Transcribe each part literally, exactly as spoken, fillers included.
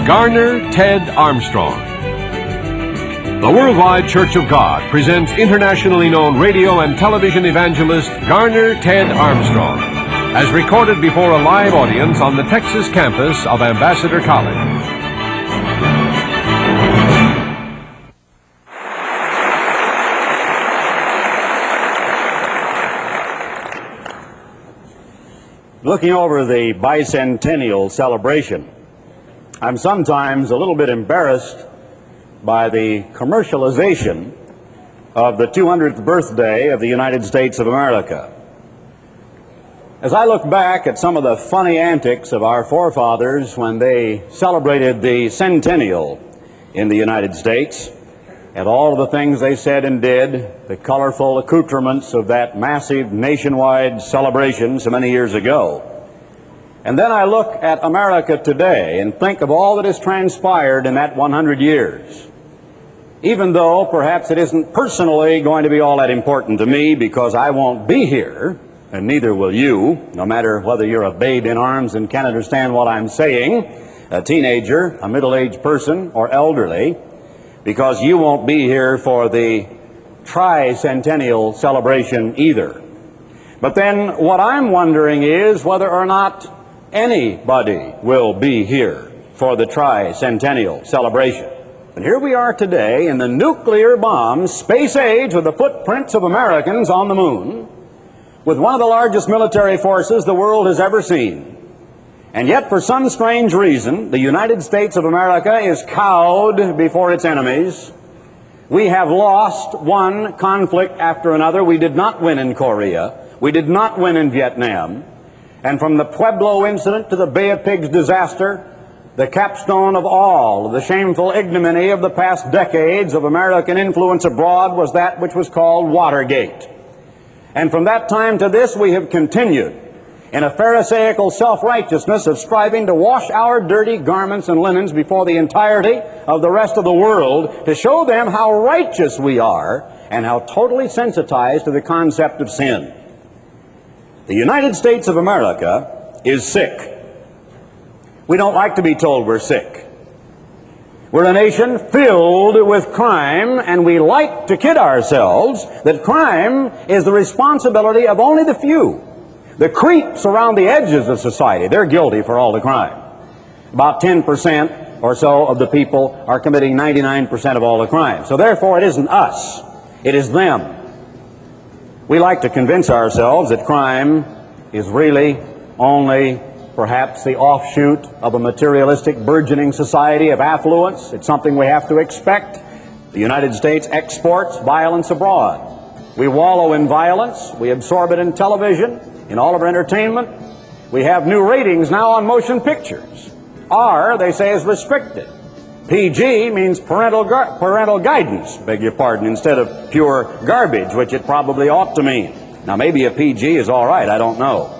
Garner Ted Armstrong. The Worldwide Church of God presents internationally known radio and television evangelist Garner Ted Armstrong, as recorded before a live audience on the Texas campus of Ambassador College. Looking over the bicentennial celebration, I'm sometimes a little bit embarrassed by the commercialization of the two hundredth birthday of the United States of America. As I look back at some of the funny antics of our forefathers when they celebrated the centennial in the United States, and all of the things they said and did, the colorful accoutrements of that massive nationwide celebration so many years ago. And then I look at America today and think of all that has transpired in that one hundred years. Even though perhaps it isn't personally going to be all that important to me because I won't be here, and neither will you, no matter whether you're a babe in arms and can't understand what I'm saying, a teenager, a middle-aged person, or elderly, because you won't be here for the tricentennial celebration either. But then what I'm wondering is whether or not anybody will be here for the tricentennial celebration. And here we are today in the nuclear bomb space age with the footprints of Americans on the moon, with one of the largest military forces the world has ever seen. And yet, for some strange reason, the United States of America is cowed before its enemies. We have lost one conflict after another. We did not win in Korea. We did not win in Vietnam. And from the Pueblo incident to the Bay of Pigs disaster, the capstone of all the shameful ignominy of the past decades of American influence abroad was that which was called Watergate. And from that time to this, we have continued in a pharisaical self-righteousness of striving to wash our dirty garments and linens before the entirety of the rest of the world to show them how righteous we are and how totally sensitized to the concept of sin. The United States of America is sick. We don't like to be told we're sick. We're a nation filled with crime, and we like to kid ourselves that crime is the responsibility of only the few. The creeps around the edges of society, they're guilty for all the crime. About ten percent or so of the people are committing ninety-nine percent of all the crime. So therefore it isn't us, it is them. We like to convince ourselves that crime is really only perhaps the offshoot of a materialistic burgeoning society of affluence. It's something we have to expect. The United States exports violence abroad. We wallow in violence. We absorb it in television, in all of our entertainment. We have new ratings now on motion pictures. R, they say, is restricted. P G means parental, gu- parental guidance, beg your pardon, instead of pure garbage, which it probably ought to mean. Now, maybe a P G is all right, I don't know.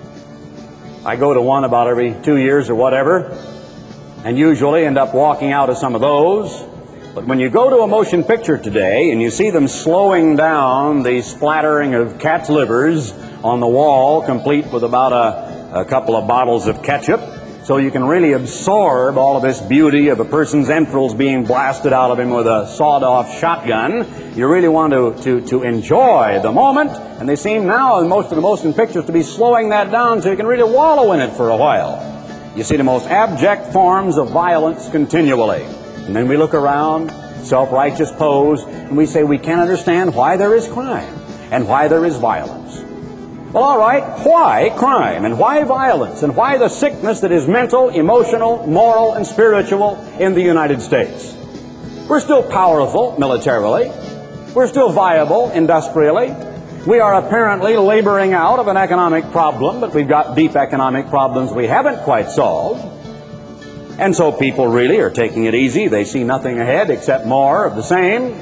I go to one about every two years or whatever, and usually end up walking out of some of those. But when you go to a motion picture today and you see them slowing down the splattering of cat's livers on the wall, complete with about a, a couple of bottles of ketchup, so you can really absorb all of this beauty of a person's entrails being blasted out of him with a sawed-off shotgun, you really want to, to, to enjoy the moment. And they seem now, in most of the motion pictures, to be slowing that down so you can really wallow in it for a while. You see the most abject forms of violence continually. And then we look around, self-righteous pose, and we say we can't understand why there is crime and why there is violence. Well, all right, why crime and why violence and why the sickness that is mental, emotional, moral, and spiritual in the United States? We're still powerful militarily. We're still viable industrially. We are apparently laboring out of an economic problem, but we've got deep economic problems we haven't quite solved. And so people really are taking it easy. They see nothing ahead except more of the same.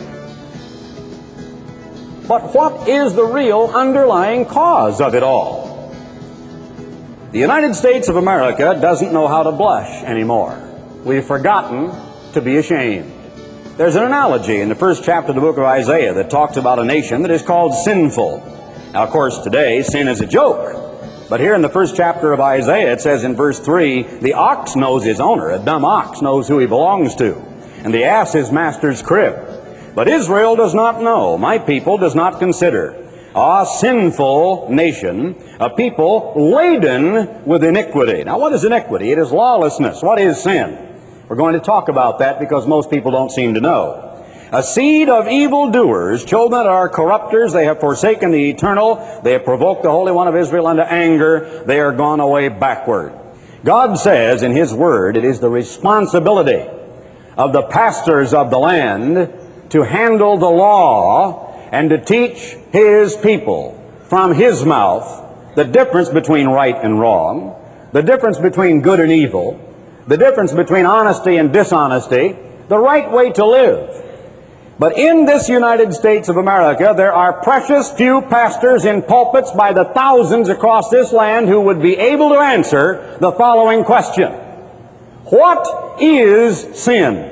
But what is the real underlying cause of it all? The United States of America doesn't know how to blush anymore. We've forgotten to be ashamed. There's an analogy in the first chapter of the book of Isaiah that talks about a nation that is called sinful. Now, of course, today sin is a joke. But here in the first chapter of Isaiah, it says in verse three, the ox knows his owner. A dumb ox knows who he belongs to, and the ass his master's crib. But Israel does not know. My people does not consider. Ah, sinful nation, a people laden with iniquity. Now, what is iniquity? It is lawlessness. What is sin? We're going to talk about that because most people don't seem to know. A seed of evildoers, children that are corrupters. They have forsaken the eternal. They have provoked the Holy One of Israel unto anger. They are gone away backward. God says in His Word, it is the responsibility of the pastors of the land to handle the law and to teach His people from His mouth the difference between right and wrong, the difference between good and evil, the difference between honesty and dishonesty, the right way to live. But in this United States of America, there are precious few pastors in pulpits by the thousands across this land who would be able to answer the following question. What is sin?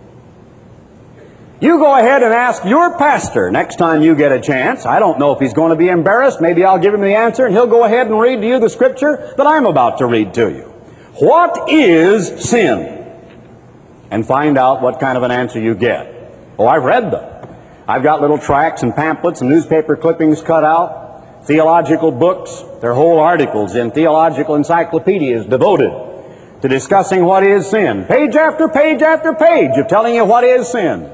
You go ahead and ask your pastor next time you get a chance. I don't know if he's going to be embarrassed. Maybe I'll give him the answer and he'll go ahead and read to you the scripture that I'm about to read to you. What is sin? And find out what kind of an answer you get. Oh, I've read them. I've got little tracts and pamphlets and newspaper clippings cut out, theological books. There are whole articles in theological encyclopedias devoted to discussing what is sin. Page after page after page of telling you what is sin.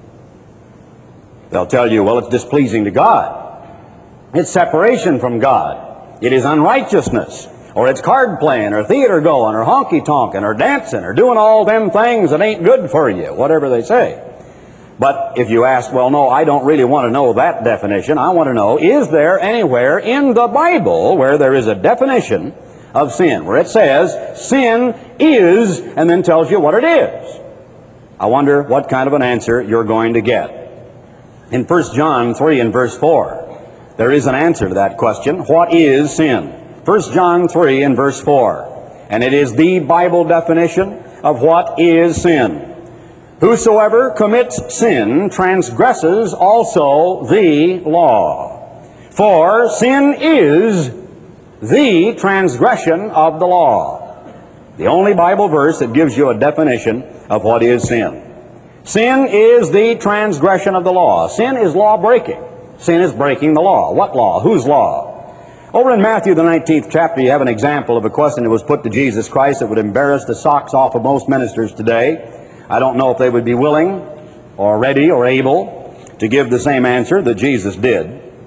They'll tell you, well, it's displeasing to God. It's separation from God. It is unrighteousness. Or it's card playing, or theater going, or honky-tonking, or dancing, or doing all them things that ain't good for you, whatever they say. But if you ask, well, no, I don't really want to know that definition. I want to know, is there anywhere in the Bible where there is a definition of sin, where it says, sin is, and then tells you what it is? I wonder what kind of an answer you're going to get. In First John three and verse four, there is an answer to that question. What is sin? First John three and verse four. And it is the Bible definition of what is sin. Whosoever commits sin transgresses also the law. For sin is the transgression of the law. The only Bible verse that gives you a definition of what is sin. Sin is the transgression of the law. Sin is law breaking. Sin is breaking the law. What law? Whose law? Over in Matthew the nineteenth chapter, you have an example of a question that was put to Jesus Christ that would embarrass the socks off of most ministers today. I don't know if they would be willing or ready or able to give the same answer that Jesus did.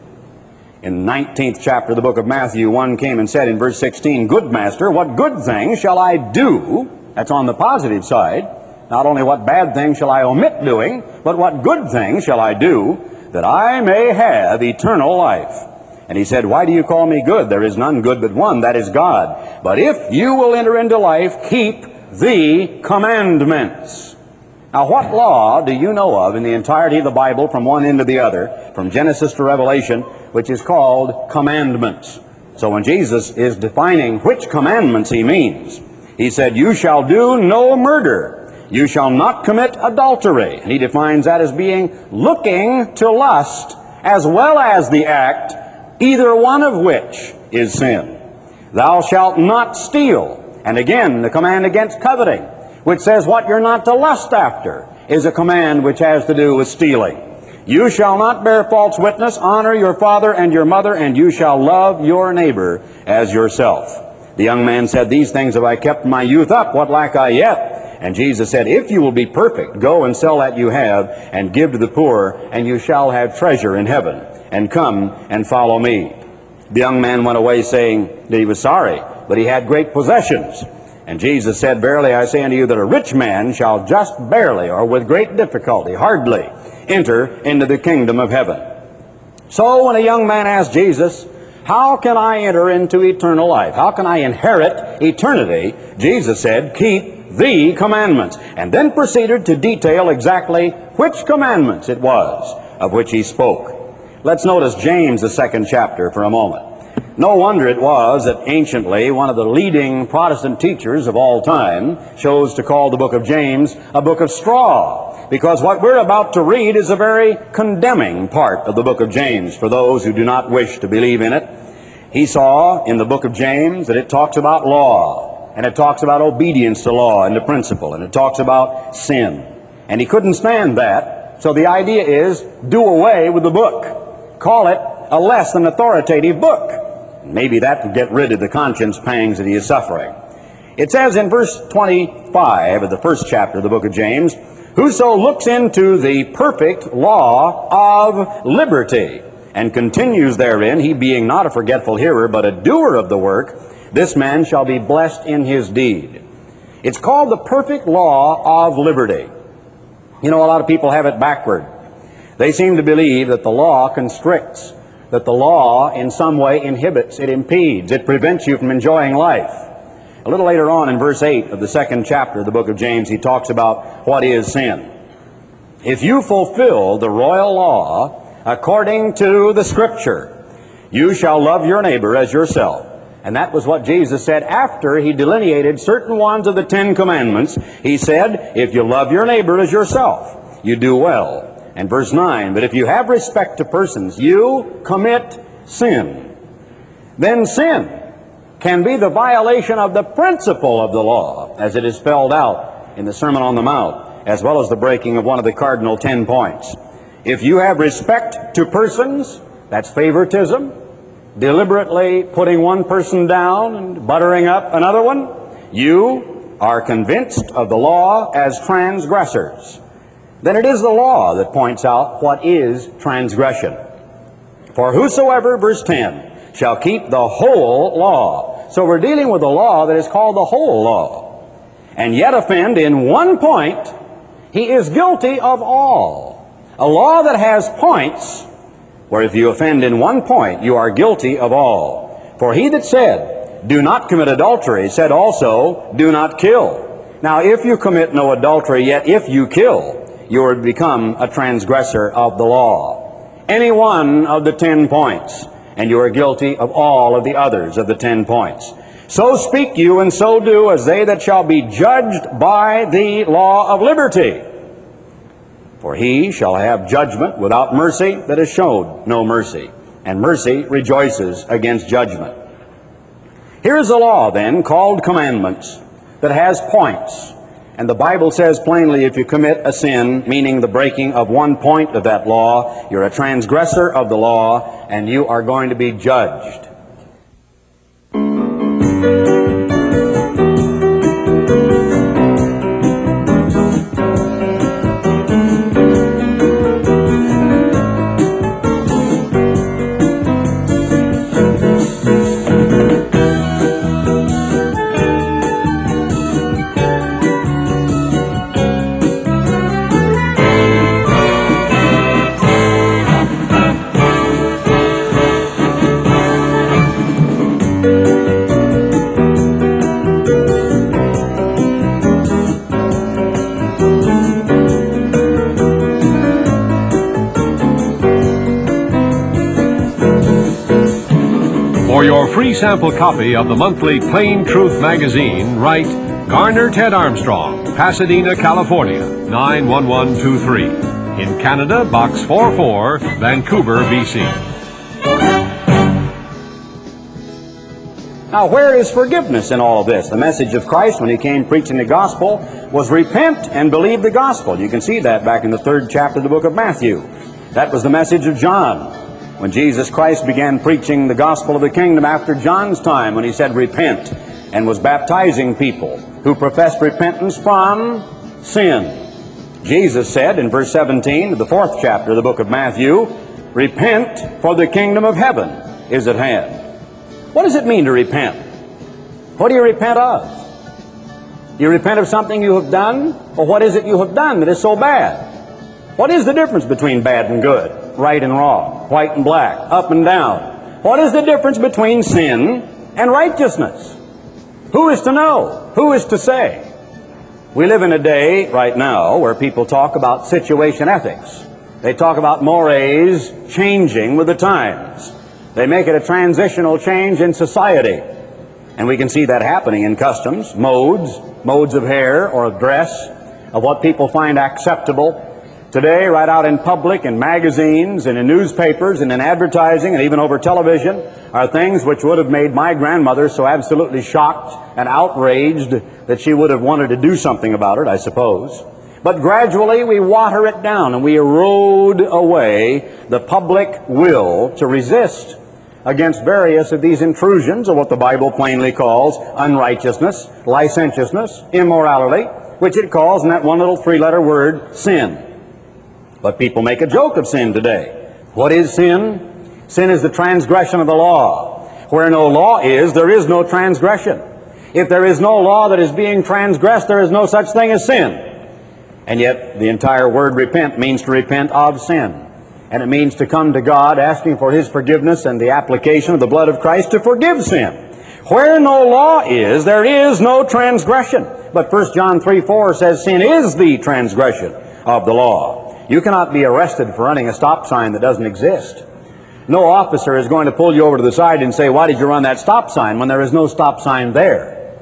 In the nineteenth chapter of the book of Matthew, one came and said in verse sixteen, Good Master, what good thing shall I do? That's on the positive side. Not only what bad thing shall I omit doing, but what good thing shall I do that I may have eternal life? And he said, Why do you call me good? There is none good but one, that is God. But if you will enter into life, keep the commandments. Now, what law do you know of in the entirety of the Bible from one end to the other, from Genesis to Revelation, which is called commandments? So when Jesus is defining which commandments he means, he said, You shall do no murder. You shall not commit adultery. And he defines that as being looking to lust as well as the act, either one of which is sin. Thou shalt not steal. And again, the command against coveting, which says what you're not to lust after, is a command which has to do with stealing. You shall not bear false witness. Honor your father and your mother, and you shall love your neighbor as yourself. The young man said, These things have I kept my youth up. What lack I yet? And Jesus said, If you will be perfect, go and sell that you have, and give to the poor, and you shall have treasure in heaven. And come and follow me. The young man went away saying that he was sorry, but he had great possessions. And Jesus said, Verily I say unto you that a rich man shall just barely, or with great difficulty, hardly, enter into the kingdom of heaven. So when a young man asked Jesus, How can I enter into eternal life? How can I inherit eternity? Jesus said, Keep the commandments. And then proceeded to detail exactly which commandments it was of which he spoke. Let's notice James, the second chapter, for a moment. No wonder it was that anciently one of the leading Protestant teachers of all time chose to call the book of James a book of straw, because what we're about to read is a very condemning part of the book of James for those who do not wish to believe in it. He saw in the book of James that it talks about law, and it talks about obedience to law and to principle, and it talks about sin. And he couldn't stand that, so the idea is do away with the book. Call it a less than authoritative book. Maybe that would get rid of the conscience pangs that he is suffering. It says in verse twenty-five of the first chapter of the book of James, "Whoso looks into the perfect law of liberty, and continues therein, he being not a forgetful hearer, but a doer of the work, this man shall be blessed in his deed." It's called the perfect law of liberty. You know, a lot of people have it backward. They seem to believe that the law constricts, that the law in some way inhibits, it impedes, it prevents you from enjoying life. A little later on in verse eight of the second chapter of the book of James, he talks about what is sin. If you fulfill the royal law according to the Scripture, you shall love your neighbor as yourself. And that was what Jesus said after he delineated certain ones of the Ten Commandments. He said, if you love your neighbor as yourself, you do well. And verse nine, but if you have respect to persons, you commit sin. Then sin can be the violation of the principle of the law, as it is spelled out in the Sermon on the Mount, as well as the breaking of one of the cardinal ten points. If you have respect to persons, that's favoritism, deliberately putting one person down and buttering up another one, you are convinced of the law as transgressors. Then it is the law that points out what is transgression. For whosoever, verse ten, shall keep the whole law. So we're dealing with a law that is called the whole law, and yet offend in one point, he is guilty of all. A law that has points, where if you offend in one point, you are guilty of all. For he that said, do not commit adultery, said also, do not kill. Now if you commit no adultery, yet if you kill, you are become a transgressor of the law. Any one of the ten points, and you are guilty of all of the others of the ten points. So speak you and so do as they that shall be judged by the law of liberty. For he shall have judgment without mercy that has showed no mercy, and mercy rejoices against judgment. Here is a law then called commandments that has points. And the Bible says plainly if you commit a sin, meaning the breaking of one point of that law, you're a transgressor of the law, and you are going to be judged. For your free sample copy of the monthly Plain Truth magazine, write Garner Ted Armstrong, Pasadena, California, nine one one two three. In Canada, Box forty-four, Vancouver, B C. Now, where is forgiveness in all of this? The message of Christ when he came preaching the gospel was repent and believe the gospel. You can see that back in the third chapter of the book of Matthew. That was the message of John when Jesus Christ began preaching the gospel of the kingdom after John's time, when he said repent, and was baptizing people who professed repentance from sin. Jesus said in verse seventeen of the fourth chapter of the book of Matthew, repent, for the kingdom of heaven is at hand. What does it mean to repent? What do you repent of? You repent of something you have done? Or what is it you have done that is so bad? What is the difference between bad and good, right and wrong, white and black, up and down? What is the difference between sin and righteousness? Who is to know? Who is to say? We live in a day right now where people talk about situation ethics. They talk about mores changing with the times. They make it a transitional change in society. And we can see that happening in customs, modes, modes of hair or of dress, of what people find acceptable. Today, right out in public, in magazines, and in newspapers, and in advertising, and even over television, are things which would have made my grandmother so absolutely shocked and outraged that she would have wanted to do something about it, I suppose. But gradually we water it down and we erode away the public will to resist against various of these intrusions of what the Bible plainly calls unrighteousness, licentiousness, immorality, which it calls in that one little three-letter word, sin. But people make a joke of sin today. What is sin? Sin is the transgression of the law. Where no law is, there is no transgression. If there is no law that is being transgressed, there is no such thing as sin. And yet, the entire word repent means to repent of sin. And it means to come to God asking for His forgiveness and the application of the blood of Christ to forgive sin. Where no law is, there is no transgression. But First John three four says sin is the transgression of the law. You cannot be arrested for running a stop sign that doesn't exist. No officer is going to pull you over to the side and say, why did you run that stop sign, when there is no stop sign there?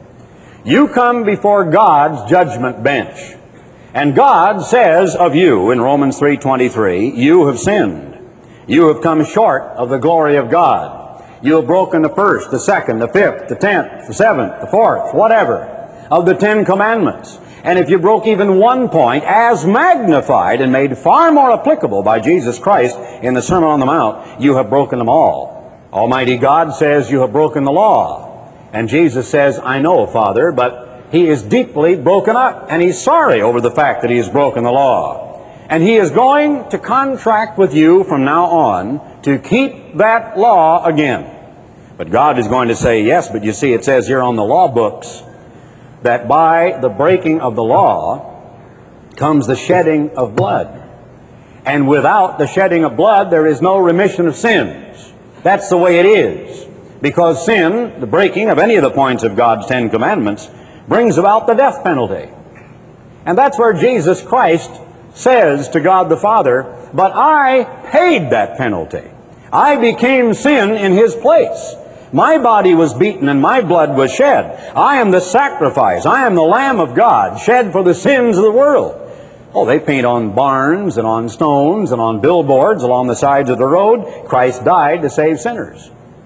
You come before God's judgment bench. And God says of you in Romans three twenty-three, you have sinned. You have come short of the glory of God. You have broken the first, the second, the fifth, the tenth, the seventh, the fourth, whatever, of the Ten Commandments. And if you broke even one point, as magnified and made far more applicable by Jesus Christ in the Sermon on the Mount, you have broken them all. Almighty God says you have broken the law. And Jesus says, I know, Father, but He is deeply broken up, and He's sorry over the fact that He has broken the law. And He is going to contract with you from now on to keep that law again. But God is going to say, yes, but you see, it says here on the law books that by the breaking of the law comes the shedding of blood. And without the shedding of blood, there is no remission of sins. That's the way it is. Because sin, the breaking of any of the points of God's Ten Commandments, brings about the death penalty. And that's where Jesus Christ says to God the Father, but I paid that penalty. I became sin in His place. My body was beaten and my blood was shed. I am the sacrifice. I am the Lamb of God, shed for the sins of the world. Oh, they paint on barns and on stones and on billboards along the sides of the road, Christ died to save sinners.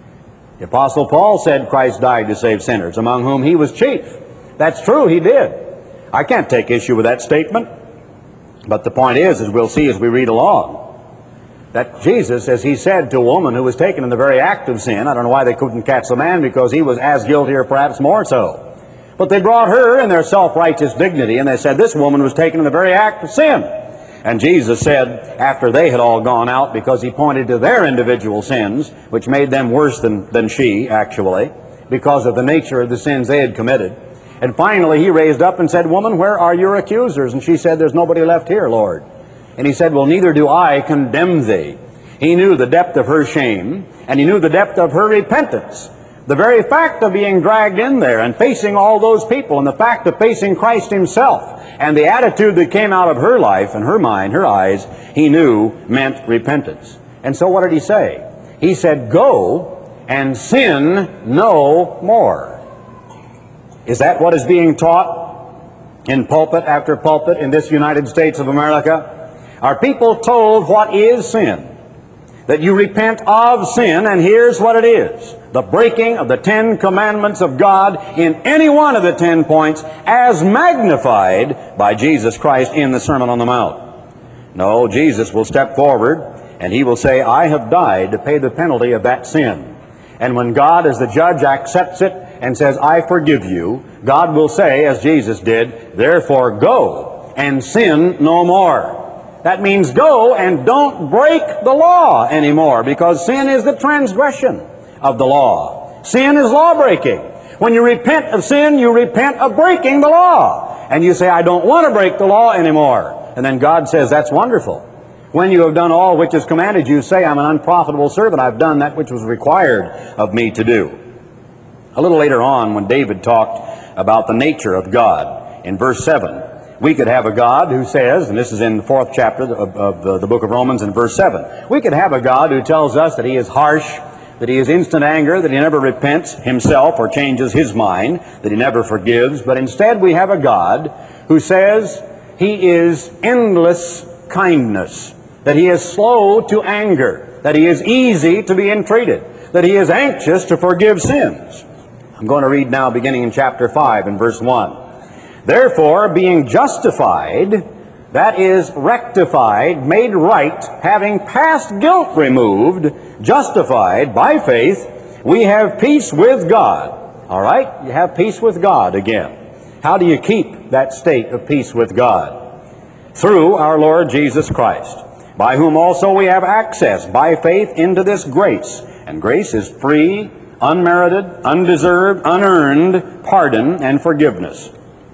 The Apostle Paul said Christ died to save sinners, among whom he was chief. That's true, he did. I can't take issue with that statement. But the point is, as we'll see as we read along, that Jesus, as He said to a woman who was taken in the very act of sin, I don't know why they couldn't catch the man, because he was as guilty or perhaps more so. But they brought her in their self-righteous dignity, and they said this woman was taken in the very act of sin. And Jesus said, after they had all gone out, because He pointed to their individual sins, which made them worse than, than she, actually, because of the nature of the sins they had committed. And finally He raised up and said, woman, where are your accusers? And she said, there's nobody left here, Lord. And He said, well, neither do I condemn thee. He knew the depth of her shame, and He knew the depth of her repentance. The very fact of being dragged in there and facing all those people, and the fact of facing Christ Himself, and the attitude that came out of her life and her mind, her eyes, He knew meant repentance. And so what did He say? He said, go and sin no more. Is that what is being taught in pulpit after pulpit in this United States of America? Are people told what is sin? That you repent of sin, and here's what it is. The breaking of the Ten Commandments of God in any one of the ten points as magnified by Jesus Christ in the Sermon on the Mount. No, Jesus will step forward and He will say, I have died to pay the penalty of that sin. And when God as the judge accepts it and says, I forgive you, God will say, as Jesus did, therefore go and sin no more. That means go and don't break the law anymore, because sin is the transgression of the law. Sin is law-breaking. When you repent of sin, you repent of breaking the law. And you say, I don't want to break the law anymore. And then God says, that's wonderful. When you have done all which is commanded you, say, I'm an unprofitable servant. I've done that which was required of me to do. A little later on, when David talked about the nature of God, in verse seven, we could have a God who says, and this is in the fourth chapter of, of the, the book of Romans in verse seven, we could have a God who tells us that He is harsh, that He is instant anger, that He never repents Himself or changes His mind, that He never forgives. But instead we have a God who says He is endless kindness, that he is slow to anger, that he is easy to be entreated, that he is anxious to forgive sins. I'm going to read now beginning in chapter five and verse one. Therefore, being justified, that is rectified, made right, having past guilt removed, justified by faith, we have peace with God. All right? You have peace with God again. How do you keep that state of peace with God? Through our Lord Jesus Christ, by whom also we have access by faith into this grace. And grace is free, unmerited, undeserved, unearned pardon and forgiveness.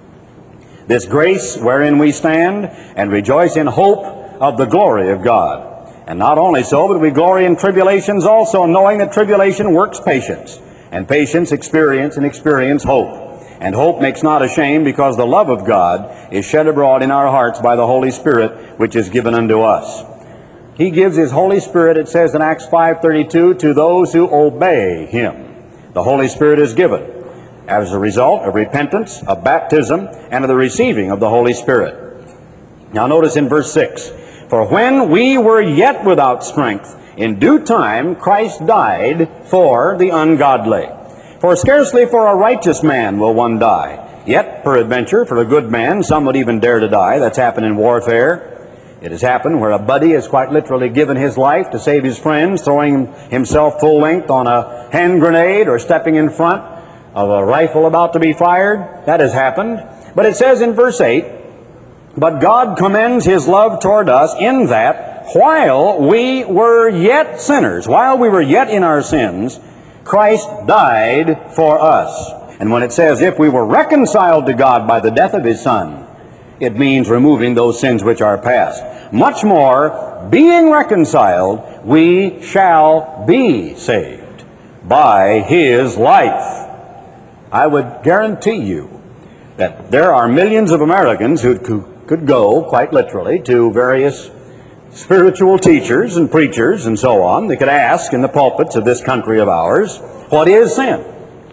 This grace wherein we stand and rejoice in hope of the glory of God. And not only so, but we glory in tribulations also, knowing that tribulation works patience, and patience experience, and experience hope. And hope makes not ashamed, because the love of God is shed abroad in our hearts by the Holy Spirit, which is given unto us. He gives His Holy Spirit, it says in Acts five thirty-two, to those who obey Him. The Holy Spirit is given as a result of repentance, of baptism, and of the receiving of the Holy Spirit. Now notice in verse six, for when we were yet without strength, in due time Christ died for the ungodly. For scarcely for a righteous man will one die. Yet, peradventure, for a good man, some would even dare to die. That's happened in warfare. It has happened where a buddy has quite literally given his life to save his friends, throwing himself full length on a hand grenade or stepping in front of a rifle about to be fired. That has happened. But it says in verse eight, but God commends His love toward us in that while we were yet sinners, while we were yet in our sins, Christ died for us. And when it says if we were reconciled to God by the death of His Son, it means removing those sins which are past. Much more, being reconciled, we shall be saved by His life. I would guarantee you that there are millions of Americans who could go, quite literally, to various spiritual teachers and preachers and so on. They could ask in the pulpits of this country of ours, what is sin?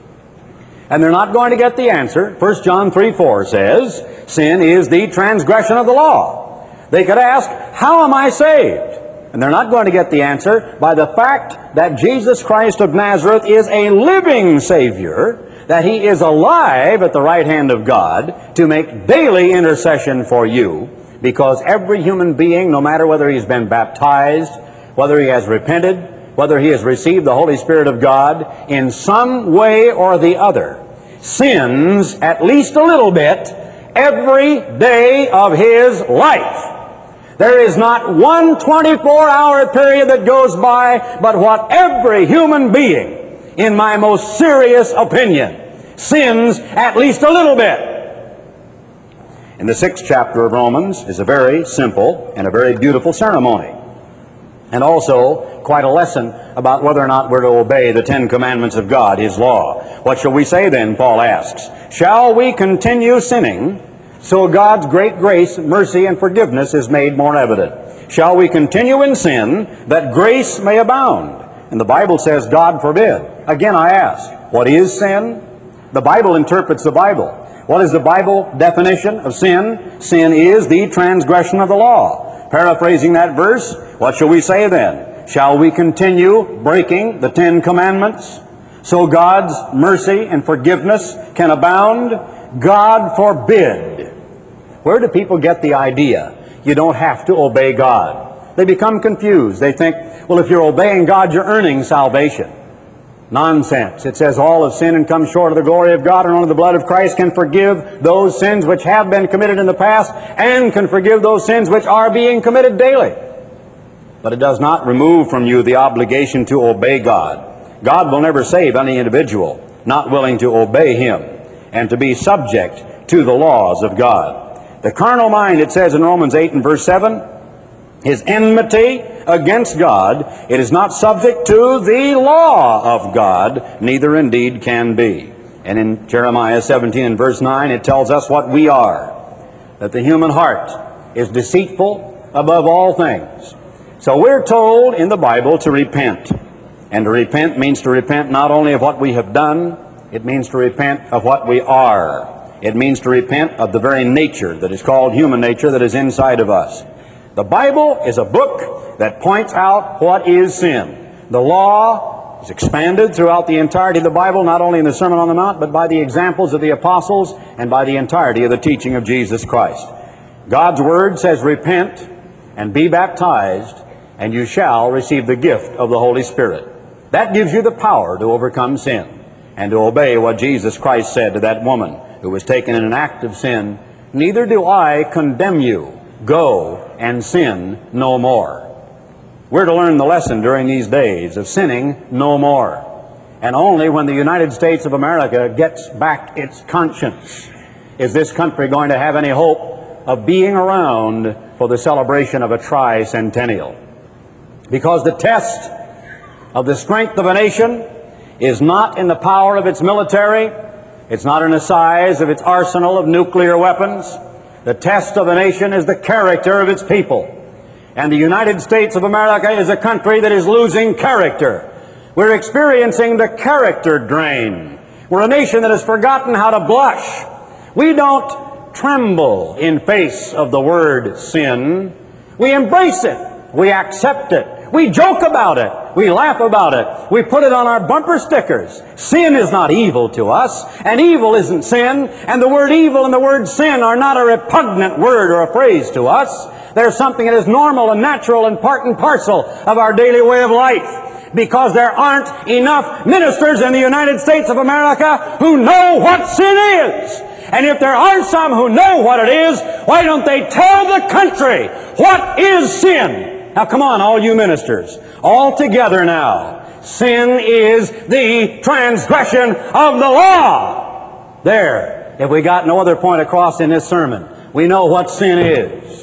And they're not going to get the answer. First John three four says, sin is the transgression of the law. They could ask, how am I saved? And they're not going to get the answer by the fact that Jesus Christ of Nazareth is a living Savior, that He is alive at the right hand of God to make daily intercession for you, because every human being, no matter whether he's been baptized, whether he has repented, whether he has received the Holy Spirit of God, in some way or the other, sins at least a little bit every day of his life. There is not one twenty-four hour period that goes by but what every human being, in my most serious opinion, sins at least a little bit. In the sixth chapter of Romans is a very simple and a very beautiful ceremony, and also quite a lesson about whether or not we're to obey the Ten Commandments of God, His law. What shall we say then, Paul asks? Shall we continue sinning so God's great grace, mercy, and forgiveness is made more evident? Shall we continue in sin that grace may abound? And the Bible says, God forbid. Again, I ask, what is sin? The Bible interprets the Bible. What is the Bible definition of sin? Sin is the transgression of the law. Paraphrasing that verse, what shall we say then? Shall we continue breaking the Ten Commandments so God's mercy and forgiveness can abound? God forbid. Where do people get the idea you don't have to obey God? They become confused. They think, well, if you're obeying God, you're earning salvation. Nonsense. It says all have sinned and come short of the glory of God, and only the blood of Christ can forgive those sins which have been committed in the past and can forgive those sins which are being committed daily. But it does not remove from you the obligation to obey God. God will never save any individual not willing to obey Him and to be subject to the laws of God. The carnal mind, it says in Romans eight and verse seven, is enmity against God. It is not subject to the law of God, neither indeed can be. And in Jeremiah seventeen and verse nine, it tells us what we are, that the human heart is deceitful above all things. So we're told in the Bible to repent. And to repent means to repent not only of what we have done, it means to repent of what we are. It means to repent of the very nature that is called human nature that is inside of us. The Bible is a book that points out what is sin. The law is expanded throughout the entirety of the Bible, not only in the Sermon on the Mount, but by the examples of the apostles and by the entirety of the teaching of Jesus Christ. God's Word says, repent and be baptized, and you shall receive the gift of the Holy Spirit. That gives you the power to overcome sin and to obey what Jesus Christ said to that woman who was taken in an act of sin. Neither do I condemn you. Go and sin no more. We're to learn the lesson during these days of sinning no more. And only when the United States of America gets back its conscience is this country going to have any hope of being around for the celebration of a tricentennial. Because the test of the strength of a nation is not in the power of its military, it's not in the size of its arsenal of nuclear weapons. The test of a nation is the character of its people. And the United States of America is a country that is losing character. We're experiencing the character drain. We're a nation that has forgotten how to blush. We don't tremble in face of the word sin. We embrace it. We accept it. We joke about it. We laugh about it. We put it on our bumper stickers. Sin is not evil to us, and evil isn't sin, and the word evil and the word sin are not a repugnant word or a phrase to us. They're something that is normal and natural and part and parcel of our daily way of life, because there aren't enough ministers in the United States of America who know what sin is. And if there are some who know what it is, why don't they tell the country what is sin? Now come on, all you ministers, all together now. Sin is the transgression of the law. There, if we got no other point across in this sermon, we know what sin is.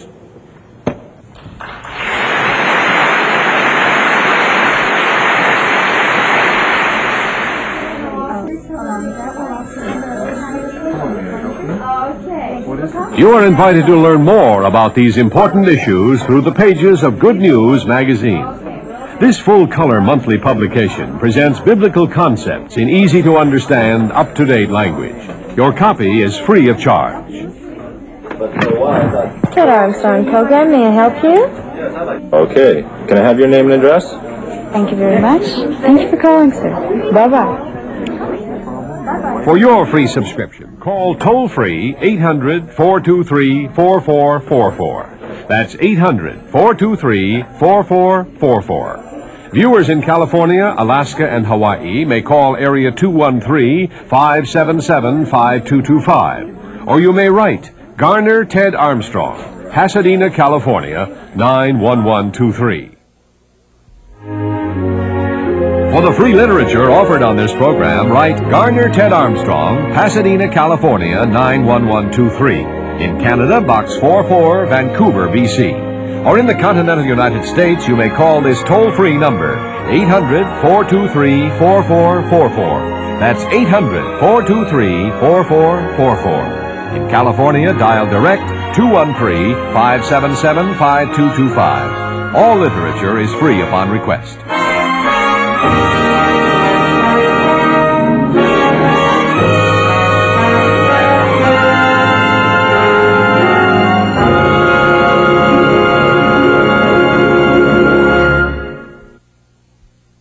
You are invited to learn more about these important issues through the pages of Good News magazine. This full-color monthly publication presents biblical concepts in easy-to-understand, up-to-date language. Your copy is free of charge. Ted Armstrong program, may I help you? Okay. Can I have your name and address? Thank you very much. Thank you for calling, sir. Bye-bye. For your free subscription, call toll-free eight hundred, four two three, four four four four. That's eight hundred, four two three, four four four four. Viewers in California, Alaska, and Hawaii may call area two one three, five seven seven, five two two five. Or you may write Garner Ted Armstrong, Pasadena, California, nine one one two three. For the free literature offered on this program, write Garner Ted Armstrong, Pasadena, California, nine one one two three. In Canada, Box forty-four, Vancouver, B C. Or in the continental United States, you may call this toll-free number, eight hundred, four two three, four four four four. That's eight hundred, four two three, four four four four. In California, dial direct two one three, five seven seven, five two two five. All literature is free upon request.